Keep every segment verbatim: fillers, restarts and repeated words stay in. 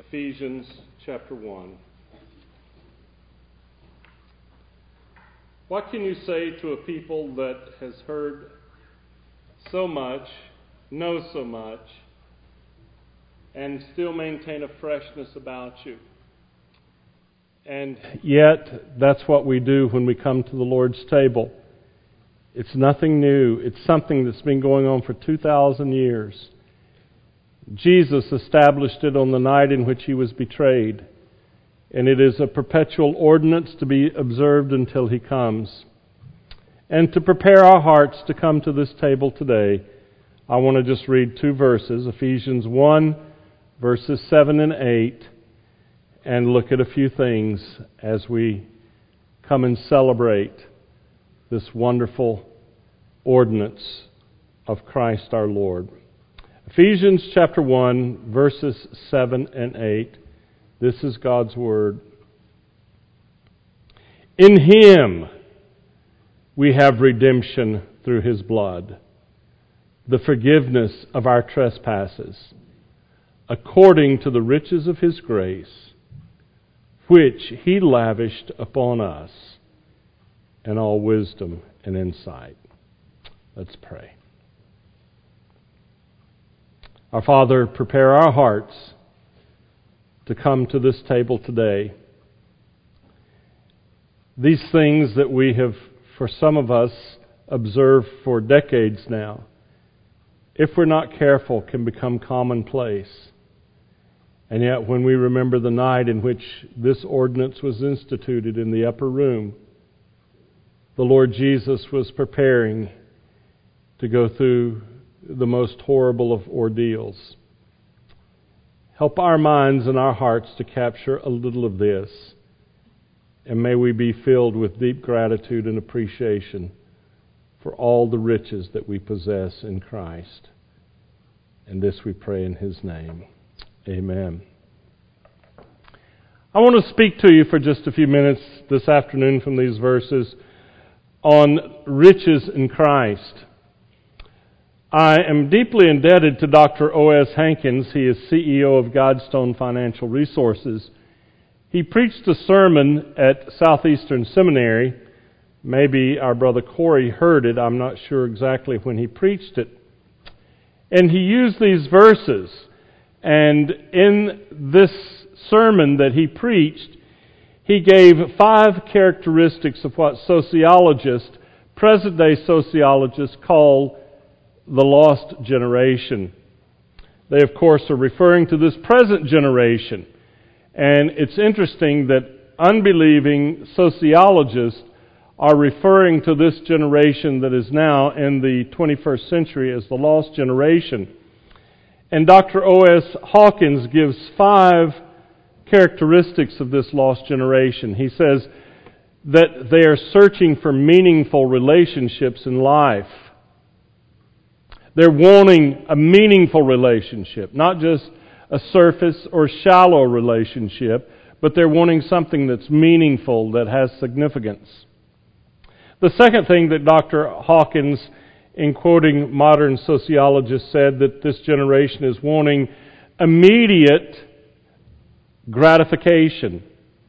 Ephesians chapter one. What can you say to a people that has heard so much, knows so much, and still maintain a freshness about you? And yet, that's what we do when we come to the Lord's table. It's nothing new. It's something that's been going on for two thousand years. Jesus established it on the night in which He was betrayed, and it is a perpetual ordinance to be observed until He comes. And to prepare our hearts to come to this table today, I want to just read two verses, Ephesians one, verses seven and eight, and look at a few things as we come and celebrate this wonderful ordinance of Christ our Lord. Ephesians chapter one, verses seven and eight. This is God's Word. In Him we have redemption through His blood, the forgiveness of our trespasses, according to the riches of His grace, which He lavished upon us in all wisdom and insight. Let's pray. Our Father, prepare our hearts to come to this table today. These things that we have, for some of us, observed for decades now, if we're not careful, can become commonplace. And yet when we remember the night in which this ordinance was instituted in the upper room, the Lord Jesus was preparing to go through the most horrible of ordeals. Help our minds and our hearts to capture a little of this, and may we be filled with deep gratitude and appreciation for all the riches that we possess in Christ. And this we pray in His name. Amen. I want to speak to you for just a few minutes this afternoon from these verses on riches in Christ. I am deeply indebted to Doctor O S Hankins. He is C E O of Godstone Financial Resources. He preached a sermon at Southeastern Seminary. Maybe our brother Corey heard it. I'm not sure exactly when he preached it. And he used these verses. And in this sermon that he preached, he gave five characteristics of what sociologists, present-day sociologists, call the lost generation. They, of course, are referring to this present generation. And it's interesting that unbelieving sociologists are referring to this generation that is now in the twenty-first century as the lost generation. And Doctor O S Hawkins gives five characteristics of this lost generation. He says that they are searching for meaningful relationships in life. They're wanting a meaningful relationship, not just a surface or shallow relationship, but they're wanting something that's meaningful, that has significance. The second thing that Doctor Hawkins, in quoting modern sociologists, said that this generation is wanting immediate gratification.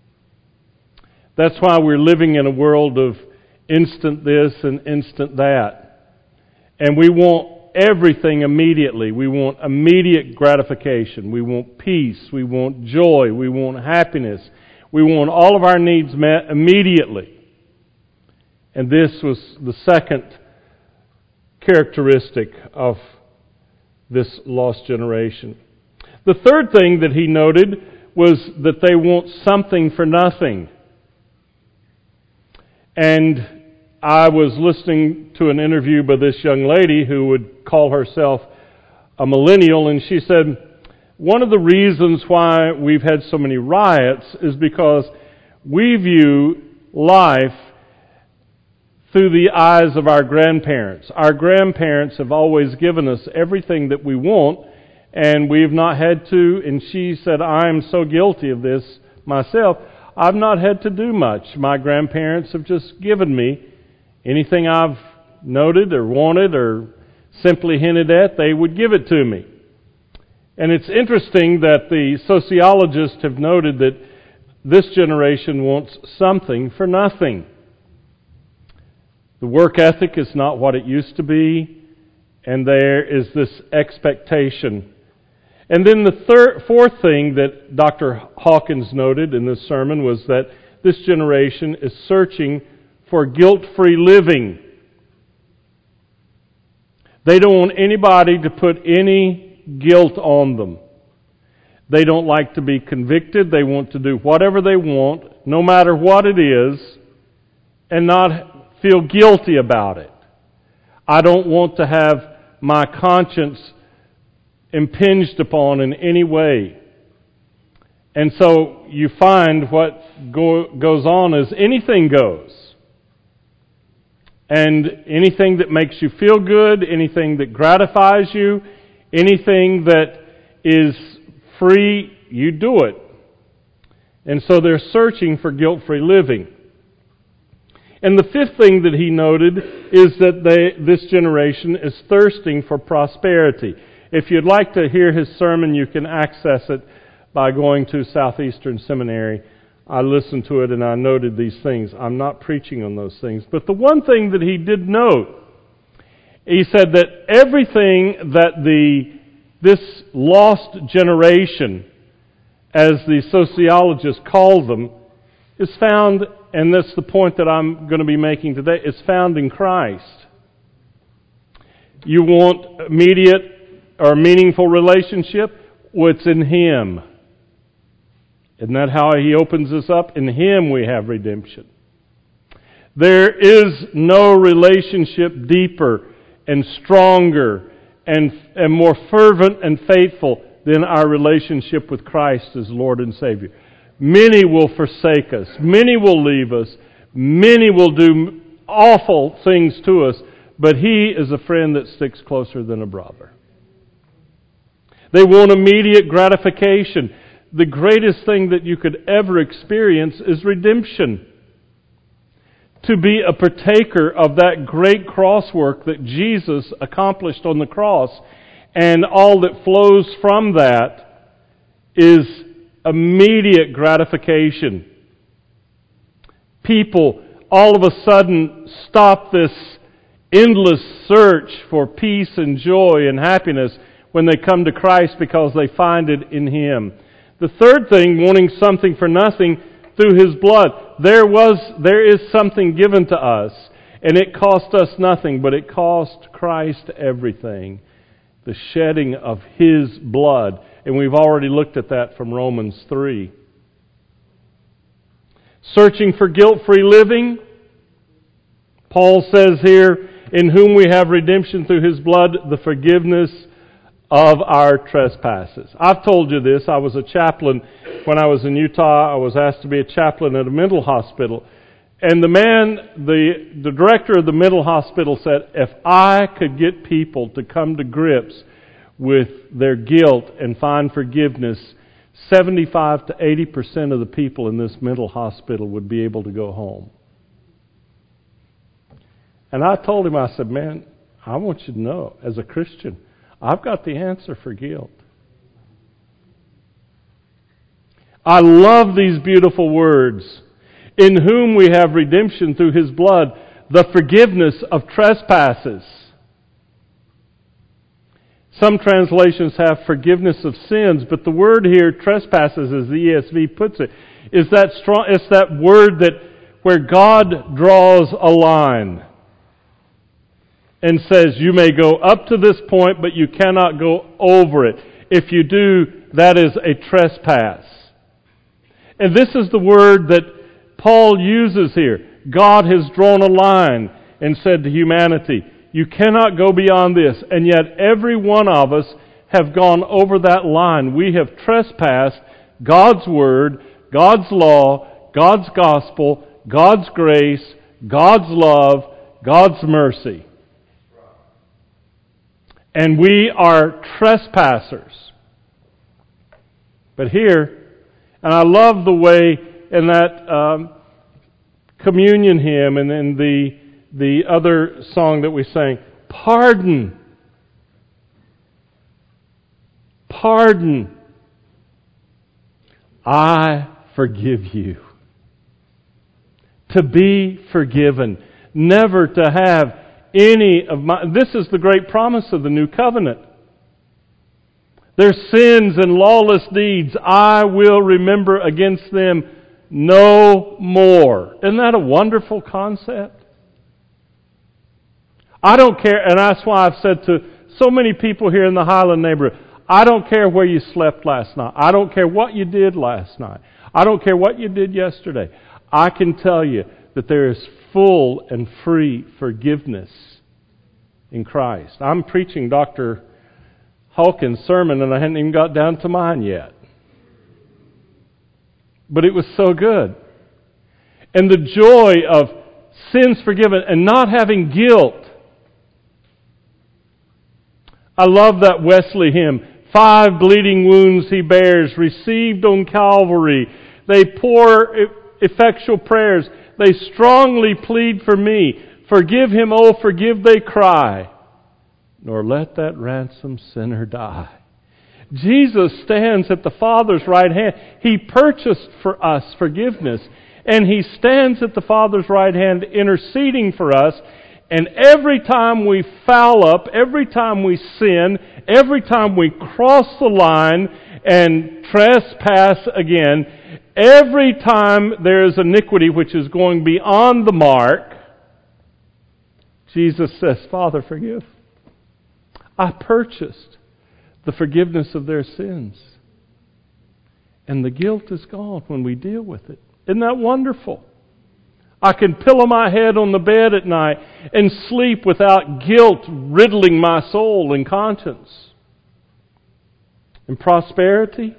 That's why we're living in a world of instant this and instant that. And we want everything immediately. We want immediate gratification. We want peace. We want joy. We want happiness. We want all of our needs met immediately. And this was the second characteristic of this lost generation. The third thing that he noted was that they want something for nothing. And I was listening to an interview by this young lady who would call herself a millennial, and she said, one of the reasons why we've had so many riots is because we view life through the eyes of our grandparents. Our grandparents have always given us everything that we want, and we've not had to, and she said, I am so guilty of this myself, I've not had to do much. My grandparents have just given me anything I've noted or wanted or simply hinted at, they would give it to me. And it's interesting that the sociologists have noted that this generation wants something for nothing. The work ethic is not what it used to be, and there is this expectation. And then the third, fourth thing that Doctor Hawkins noted in this sermon was that this generation is searching for guilt-free living. They don't want anybody to put any guilt on them. They don't like to be convicted. They want to do whatever they want, no matter what it is, and not feel guilty about it. I don't want to have my conscience impinged upon in any way. And so you find what go, goes on is anything goes. And anything that makes you feel good, anything that gratifies you, anything that is free, you do it. And so they're searching for guilt-free living. And the fifth thing that he noted is that they, this generation is thirsting for prosperity. If you'd like to hear his sermon, you can access it by going to Southeastern Seminary. I listened to it and I noted these things. I'm not preaching on those things. But the one thing that he did note, he said that everything that the this lost generation, as the sociologists call them, is found, and that's the point that I'm going to be making today, is found in Christ. You want immediate or meaningful relationship? Well, it's in Him. Isn't that how He opens us up? In Him we have redemption. There is no relationship deeper and stronger and, and more fervent and faithful than our relationship with Christ as Lord and Savior. Many will forsake us. Many will leave us. Many will do awful things to us. But He is a friend that sticks closer than a brother. They want immediate gratification. The greatest thing that you could ever experience is redemption. To be a partaker of that great cross work that Jesus accomplished on the cross, and all that flows from that is immediate gratification. People all of a sudden stop this endless search for peace and joy and happiness when they come to Christ because they find it in Him. The third thing, wanting something for nothing through His blood. There was, there is something given to us, and it cost us nothing, but it cost Christ everything. The shedding of His blood. And we've already looked at that from Romans three. Searching for guilt-free living. Paul says here, in whom we have redemption through His blood, the forgiveness of our trespasses. I've told you this. I was a chaplain when I was in Utah. I was asked to be a chaplain at a mental hospital. And the man, the, the director of the mental hospital said, if I could get people to come to grips with their guilt and find forgiveness, seventy-five to eighty percent of the people in this mental hospital would be able to go home. And I told him, I said, man, I want you to know, as a Christian, I've got the answer for guilt. I love these beautiful words. In whom we have redemption through His blood, the forgiveness of trespasses. Some translations have forgiveness of sins, but the word here, trespasses, as the E S V puts it, is that strong, it's that word that where God draws a line and says, you may go up to this point, but you cannot go over it. If you do, that is a trespass. And this is the word that Paul uses here. God has drawn a line and said to humanity, you cannot go beyond this. And yet every one of us have gone over that line. We have trespassed God's Word, God's law, God's gospel, God's grace, God's love, God's mercy. And we are trespassers. But here, and I love the way in that um, communion hymn and in the the other song that we sang, pardon. pardon. I forgive you. To be forgiven. Never to have any of my... This is the great promise of the new covenant. Their sins and lawless deeds, I will remember against them no more. Isn't that a wonderful concept? I don't care, and that's why I've said to so many people here in the Highland neighborhood, I don't care where you slept last night. I don't care what you did last night. I don't care what you did yesterday. I can tell you that there is full and free forgiveness in Christ. I'm preaching Doctor Hawkins' sermon and I hadn't even got down to mine yet. But it was so good. And the joy of sins forgiven and not having guilt. I love that Wesley hymn. Five bleeding wounds he bears, received on Calvary. They pour effectual prayers. They strongly plead for me. Forgive him, oh, forgive, they cry. Nor let that ransomed sinner die. Jesus stands at the Father's right hand. He purchased for us forgiveness. And He stands at the Father's right hand interceding for us. And every time we foul up, every time we sin, every time we cross the line and trespass again, every time there is iniquity which is going beyond the mark, Jesus says, Father, forgive. I purchased the forgiveness of their sins. And the guilt is gone when we deal with it. Isn't that wonderful? I can pillow my head on the bed at night and sleep without guilt riddling my soul and conscience. In prosperity,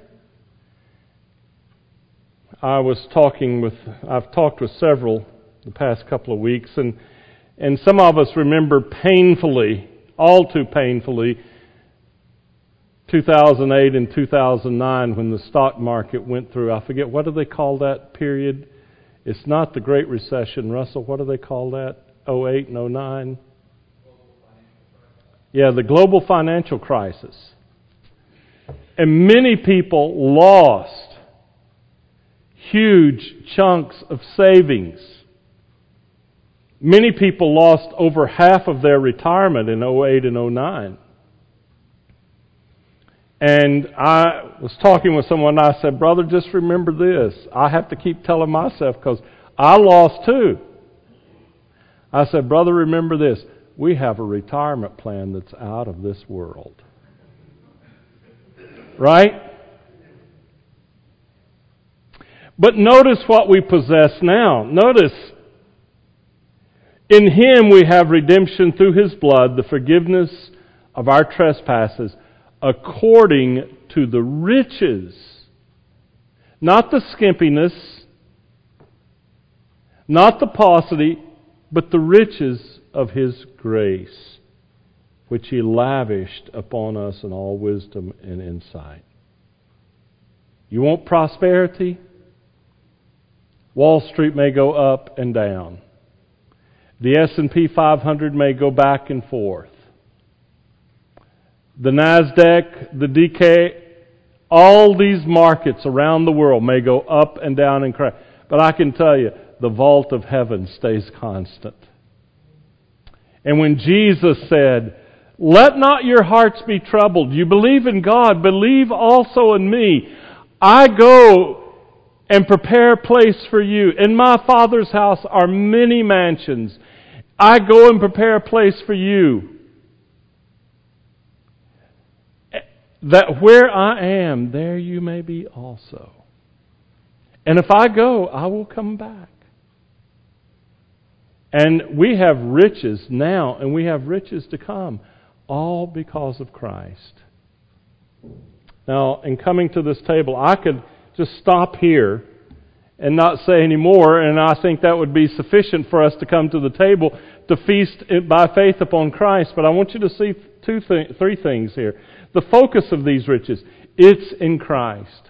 I was talking with, I've talked with several the past couple of weeks, and, and some of us remember painfully, all too painfully, two thousand eight and two thousand nine when the stock market went through, I forget, what do they call that period? It's not the Great Recession. Russell, what do they call that? oh eight and oh nine? Yeah, the global financial crisis. And many people lost huge chunks of savings. Many people lost over half of their retirement in oh eight and oh nine. And I was talking with someone and I said, brother, just remember this. I have to keep telling myself because I lost too. I said, brother, remember this. We have a retirement plan that's out of this world. Right? But notice what we possess now. Notice, in Him we have redemption through His blood, the forgiveness of our trespasses, according to the riches, not the skimpiness, not the paucity, but the riches of His grace, which He lavished upon us in all wisdom and insight. You want prosperity? Wall Street may go up and down. The S and P five hundred may go back and forth. The NASDAQ, the D K, all these markets around the world may go up and down and crash. But I can tell you, the vault of heaven stays constant. And when Jesus said, let not your hearts be troubled. You believe in God, believe also in me. I go and prepare a place for you. In my Father's house are many mansions. I go and prepare a place for you. That where I am, there you may be also. And if I go, I will come back. And we have riches now, and we have riches to come, all because of Christ. Now, in coming to this table, I could just stop here and not say any more, and I think that would be sufficient for us to come to the table to feast by faith upon Christ. But I want you to see two, th- three things here. The focus of these riches, it's in Christ.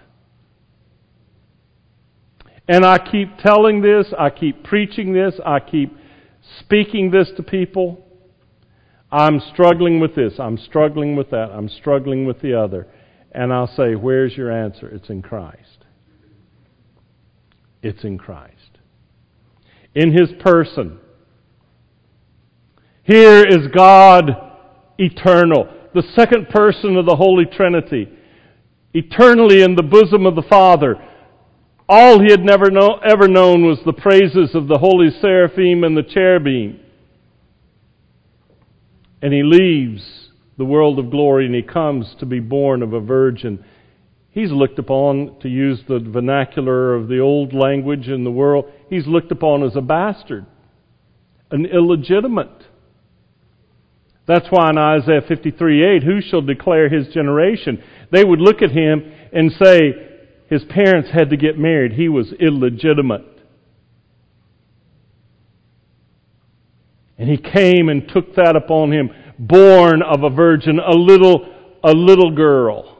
And I keep telling this, I keep preaching this, I keep speaking this to people. I'm struggling with this, I'm struggling with that, I'm struggling with the other. And I'll say, where's your answer? It's in Christ. It's in Christ. In His person. Here is God eternal, the second person of the Holy Trinity, eternally in the bosom of the Father. All He had never know, ever known was the praises of the holy seraphim and the cherubim. And He leaves the world of glory and He comes to be born of a virgin. He's looked upon, to use the vernacular of the old language in the world, He's looked upon as a bastard, an illegitimate. That's why in Isaiah fifty-three eight, who shall declare His generation? They would look at Him and say, His parents had to get married. He was illegitimate. And He came and took that upon Him, born of a virgin, a little, a little girl,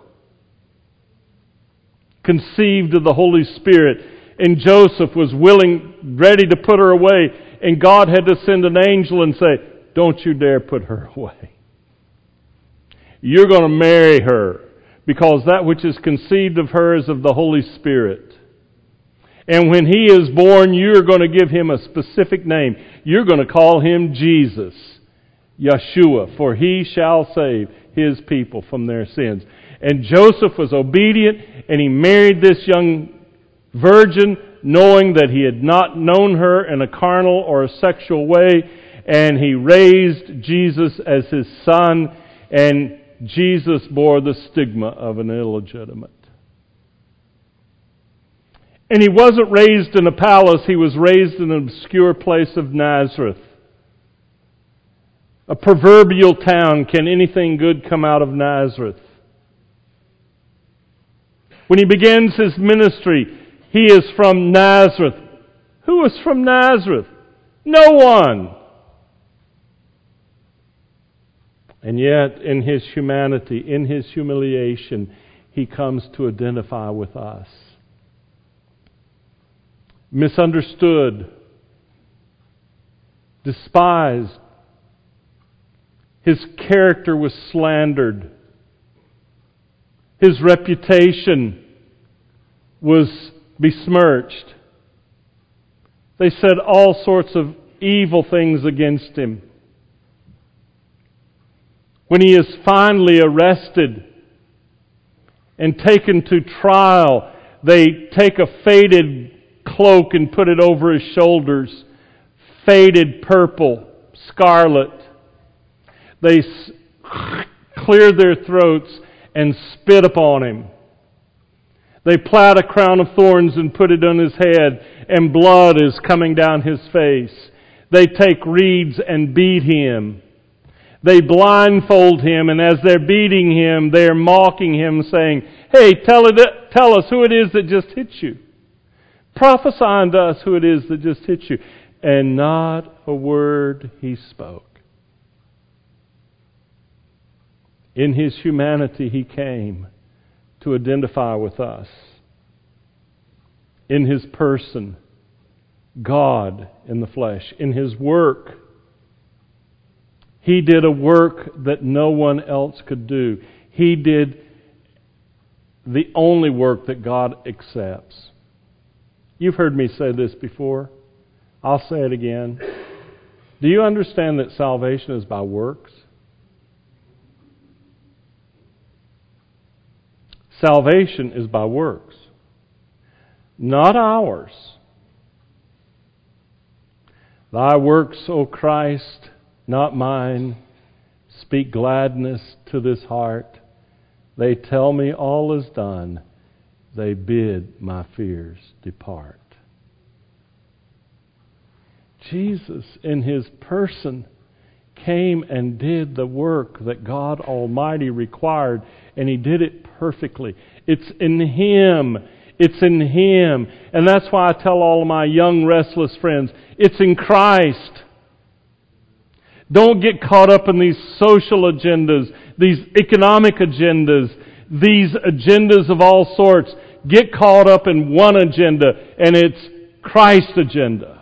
conceived of the Holy Spirit. And Joseph was willing, ready to put her away. And God had to send an angel and say, don't you dare put her away. You're going to marry her, because that which is conceived of her is of the Holy Spirit. And when He is born, you're going to give Him a specific name. You're going to call Him Jesus, Yeshua, for He shall save His people from their sins. And Joseph was obedient, and he married this young virgin, knowing that he had not known her in a carnal or a sexual way, and he raised Jesus as his son, and Jesus bore the stigma of an illegitimate. And He wasn't raised in a palace, He was raised in an obscure place of Nazareth. A proverbial town. Can anything good come out of Nazareth? When He begins His ministry, He is from Nazareth. Who is from Nazareth? No one. And yet, in His humanity, in His humiliation, He comes to identify with us. Misunderstood, despised. His character was slandered. His reputation was besmirched. They said all sorts of evil things against Him. When He is finally arrested and taken to trial, they take a faded cloak and put it over His shoulders, faded purple, scarlet. They clear their throats and spit upon Him. They plait a crown of thorns and put it on His head, and blood is coming down His face. They take reeds and beat Him. They blindfold Him, and as they're beating Him, they're mocking Him, saying, hey, tell, it, tell us who it is that just hit you. Prophesy unto us who it is that just hit you. And not a word He spoke. In His humanity, He came to identify with us. In His person, God in the flesh. In His work, He did a work that no one else could do. He did the only work that God accepts. You've heard me say this before. I'll say it again. Do you understand that salvation is by works? Salvation is by works, not ours. Thy works, O Christ, not mine, speak gladness to this heart. They tell me all is done. They bid my fears depart. Jesus, in His person, came and did the work that God Almighty required, and He did it perfectly. It's in Him. It's in Him. And that's why I tell all of my young, restless friends, it's in Christ. Don't get caught up in these social agendas, these economic agendas, these agendas of all sorts. Get caught up in one agenda, and it's Christ's agenda.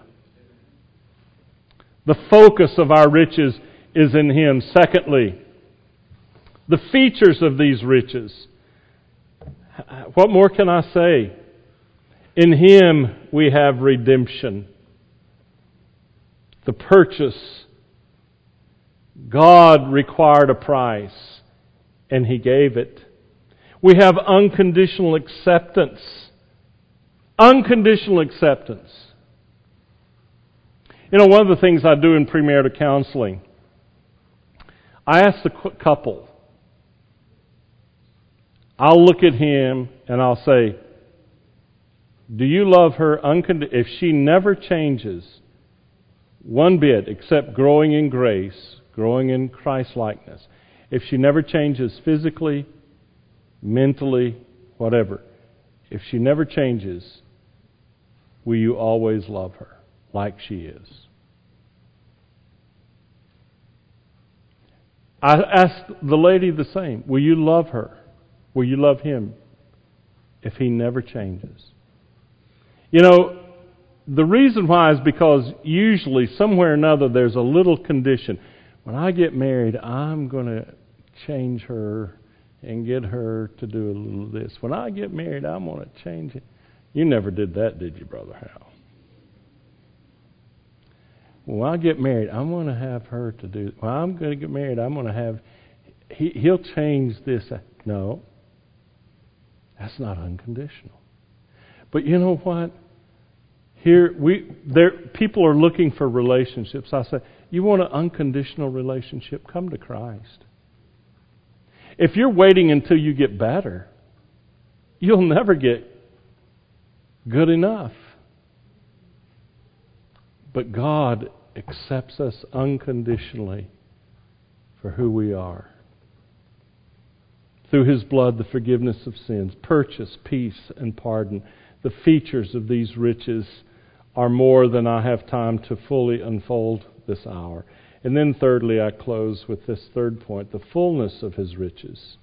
The focus of our riches is in Him. Secondly, the features of these riches. What more can I say? In Him we have redemption. The purchase. God required a price, and He gave it. We have unconditional acceptance. Unconditional acceptance. You know, one of the things I do in premarital counseling, I ask the couple, I'll look at him and I'll say, do you love her unconditionally? If she never changes one bit except growing in grace, growing in Christ-likeness, if she never changes physically, mentally, whatever, if she never changes, will you always love her like she is? I asked the lady the same. Will you love her? Will you love him if he never changes? You know, the reason why is because usually somewhere or another there's a little condition. When I get married, I'm going to change her and get her to do a little of this. When I get married, I'm going to change it. You never did that, did you, Brother Hal? When I get married, I'm going to have her to do... When I'm going to get married, I'm going to have... He, he'll change this. No. That's not unconditional. But you know what? Here, we there people are looking for relationships. I say, you want an unconditional relationship? Come to Christ. If you're waiting until you get better, you'll never get good enough. But God accepts us unconditionally for who we are. Through His blood, the forgiveness of sins, purchase, peace, and pardon. The features of these riches are more than I have time to fully unfold this hour. And then thirdly, I close with this third point, the fullness of His riches.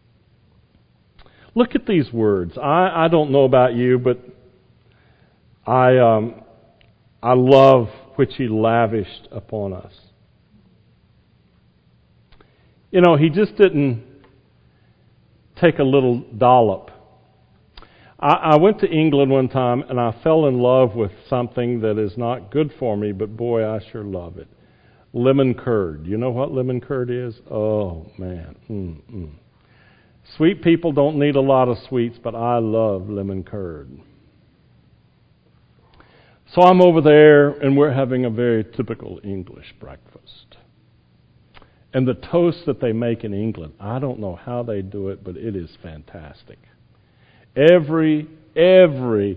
Look at these words. I, I don't know about you, but I um, I love which He lavished upon us. You know, He just didn't take a little dollop. I, I went to England one time and I fell in love with something that is not good for me, but boy, I sure love it. Lemon curd. You know what lemon curd is? Oh, man. Mm-mm. Sweet people don't need a lot of sweets, but I love lemon curd. So I'm over there, and we're having a very typical English breakfast. And the toast that they make in England, I don't know how they do it, but it is fantastic. Every, every,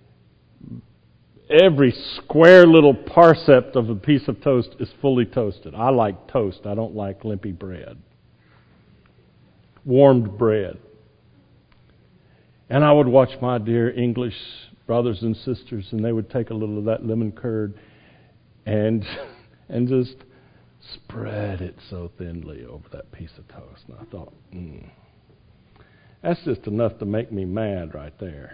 every square little parsept of a piece of toast is fully toasted. I like toast. I don't like limpy bread. Warmed bread. And I would watch my dear English brothers and sisters, and they would take a little of that lemon curd and and just spread it so thinly over that piece of toast. And I thought, mm, that's just enough to make me mad right there.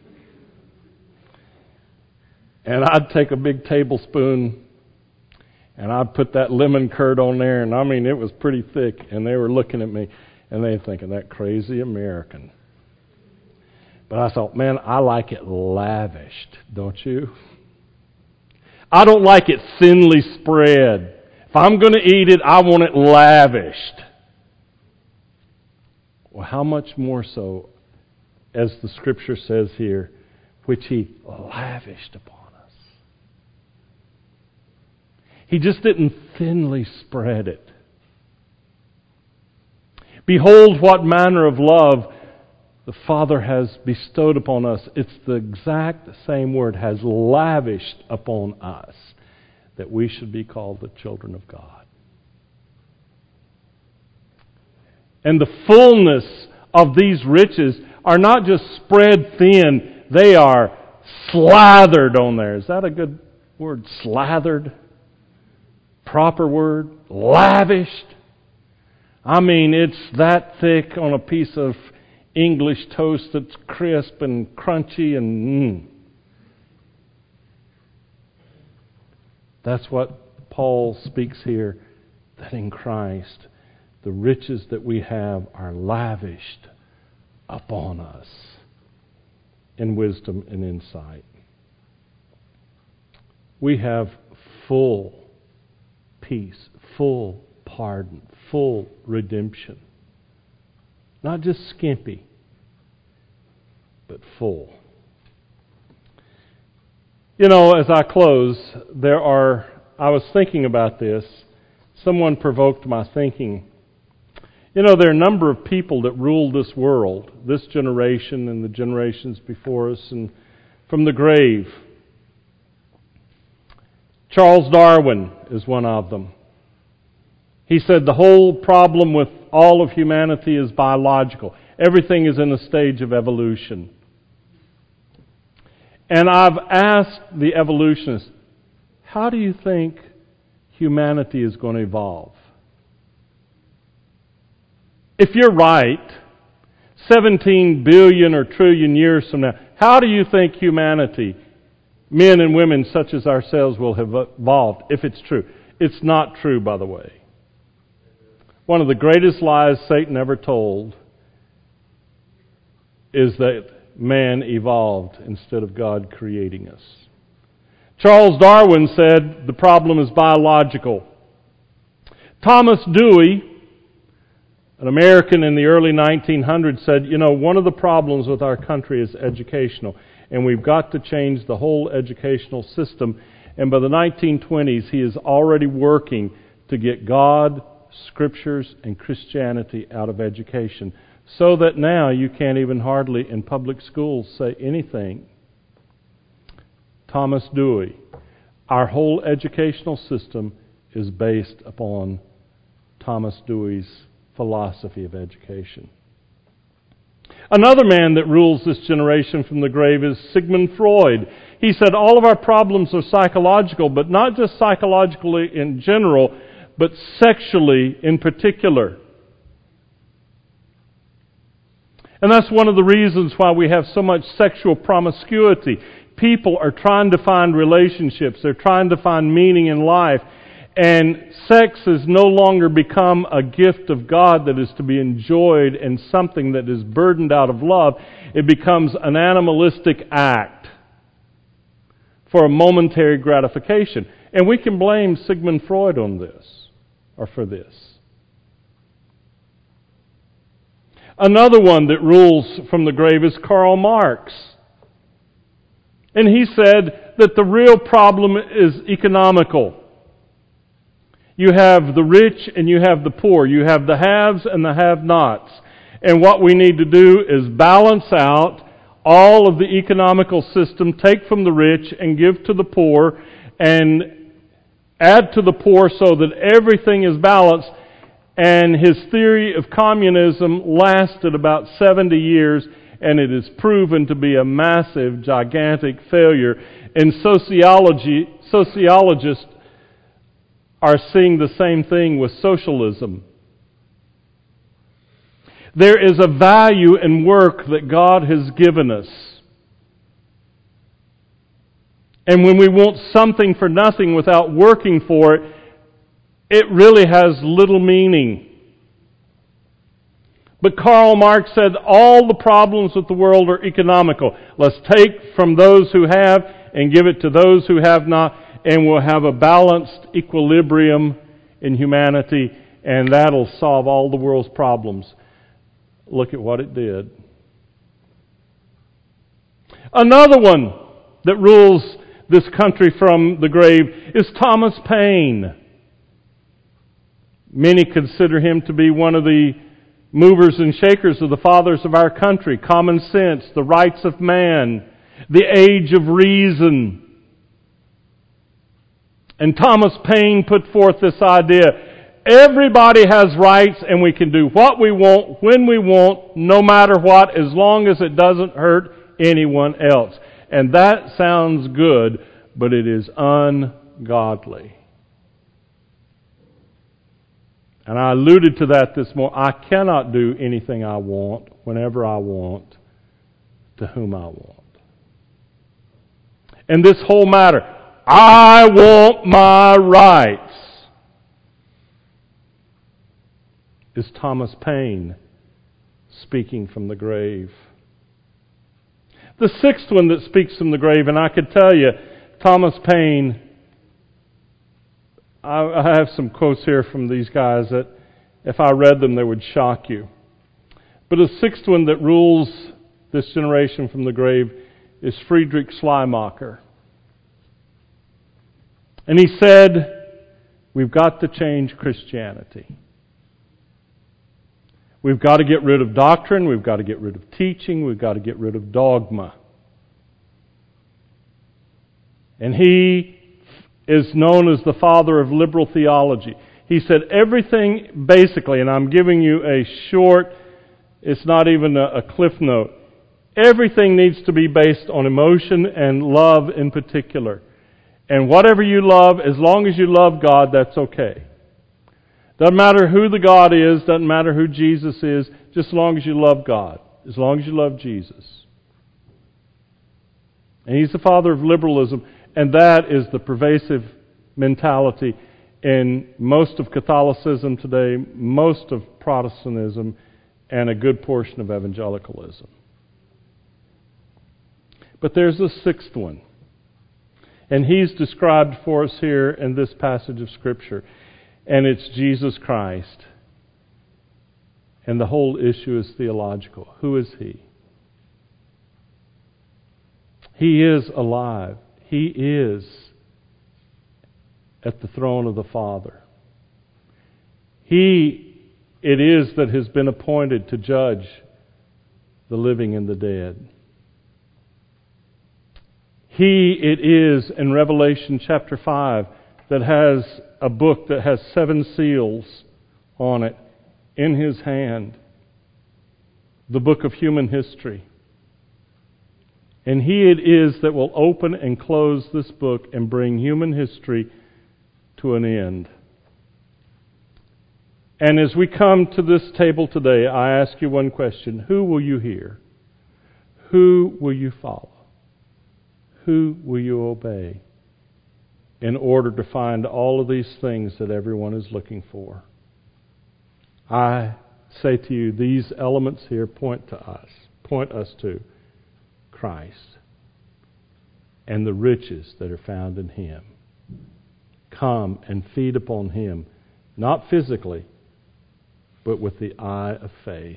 And I'd take a big tablespoon and I'd put that lemon curd on there, and I mean, it was pretty thick, and they were looking at me and they were thinking, that crazy American. But I thought, man, I like it lavished, don't you? I don't like it thinly spread. If I'm going to eat it, I want it lavished. Well, how much more so, as the Scripture says here, which He lavished upon us. He just didn't thinly spread it. Behold what manner of love the Father has bestowed upon us. It's the exact same word, has lavished upon us, that we should be called the children of God. And the fullness of these riches are not just spread thin, they are slathered on there. Is that a good word? Slathered? Proper word? Lavished? I mean, it's that thick on a piece of English toast that's crisp and crunchy and mm. That's what Paul speaks here, that in Christ the riches that we have are lavished upon us in wisdom and insight. We have full peace, full pardon, full redemption. Not just skimpy, but full. You know, as I close, there are, I was thinking about this. Someone provoked my thinking. You know, there are a number of people that rule this world, this generation and the generations before us, and from the grave. Charles Darwin is one of them. He said the whole problem with all of humanity is biological. Everything is in a stage of evolution. And I've asked the evolutionists, how do you think humanity is going to evolve? If you're right, seventeen billion or trillion years from now, how do you think humanity, men and women such as ourselves, will have evolved if it's true? It's not true, by the way. One of the greatest lies Satan ever told is that man evolved instead of God creating us. Charles Darwin said the problem is biological. Thomas Dewey, an American in the early nineteen hundreds, said, you know, one of the problems with our country is educational, and we've got to change the whole educational system. And by the nineteen twenties, he is already working to get God, Scriptures, and Christianity out of education, so that now you can't even hardly in public schools say anything. Thomas Dewey. Our whole educational system is based upon Thomas Dewey's philosophy of education. Another man that rules this generation from the grave is Sigmund Freud. He said all of our problems are psychological, but not just psychologically in general, but sexually in particular. And that's one of the reasons why we have so much sexual promiscuity. People are trying to find relationships. They're trying to find meaning in life. And sex has no longer become a gift of God that is to be enjoyed and something that is burdened out of love. It becomes an animalistic act for a momentary gratification. And we can blame Sigmund Freud on this, or for this. Another one that rules from the grave is Karl Marx. And he said that the real problem is economical. You have the rich and you have the poor. You have the haves and the have-nots. And what we need to do is balance out all of the economical system, take from the rich and give to the poor, and add to the poor so that everything is balanced. And his theory of communism lasted about seventy years, and it is proven to be a massive, gigantic failure. And sociology, sociologists are seeing the same thing with socialism. There is a value in work that God has given us. And when we want something for nothing without working for it, it really has little meaning. But Karl Marx said all the problems with the world are economical. Let's take from those who have and give it to those who have not, and we'll have a balanced equilibrium in humanity, and that'll solve all the world's problems. Look at what it did. Another one that rules this country from the grave is Thomas Paine. Many consider him to be one of the movers and shakers of the fathers of our country. Common sense, the rights of man, the age of reason. And Thomas Paine put forth this idea: everybody has rights and we can do what we want, when we want, no matter what, as long as it doesn't hurt anyone else. And that sounds good, but it is ungodly. And I alluded to that this morning. I cannot do anything I want, whenever I want, to whom I want. And this whole matter, I want my rights, is Thomas Paine speaking from the grave. The sixth one that speaks from the grave, and I could tell you, Thomas Paine, I, I have some quotes here from these guys that if I read them, they would shock you. But the sixth one that rules this generation from the grave is Friedrich Schleiermacher. And he said, we've got to change Christianity. We've got to get rid of doctrine, we've got to get rid of teaching, we've got to get rid of dogma. And he is known as the father of liberal theology. He said everything, basically, and I'm giving you a short, it's not even a, a cliff note, everything needs to be based on emotion and love in particular. And whatever you love, as long as you love God, that's okay. Doesn't matter who the God is, doesn't matter who Jesus is, just as long as you love God, as long as you love Jesus. And he's the father of liberalism, and that is the pervasive mentality in most of Catholicism today, most of Protestantism, and a good portion of evangelicalism. But there's a sixth one. And he's described for us here in this passage of Scripture. And it's Jesus Christ. And the whole issue is theological. Who is He? He is alive. He is at the throne of the Father. He it is that has been appointed to judge the living and the dead. He it is in Revelation chapter five that has a book that has seven seals on it in His hand. The book of human history. And He it is that will open and close this book and bring human history to an end. And as we come to this table today, I ask you one question. Who will you hear? Who will you follow? Who will you obey in order to find all of these things that everyone is looking for? I say to you, these elements here point to us, point us to Christ and the riches that are found in Him. Come and feed upon Him, not physically, but with the eye of faith.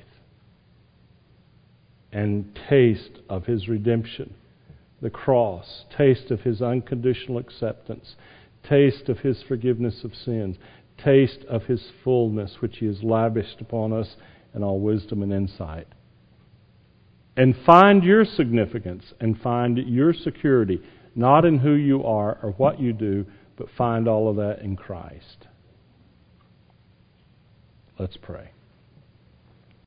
And taste of His redemption, the cross, taste of His unconditional acceptance, taste of His forgiveness of sins, taste of His fullness which He has lavished upon us in all wisdom and insight. And find your significance and find your security, not in who you are or what you do, but find all of that in Christ. Let's pray.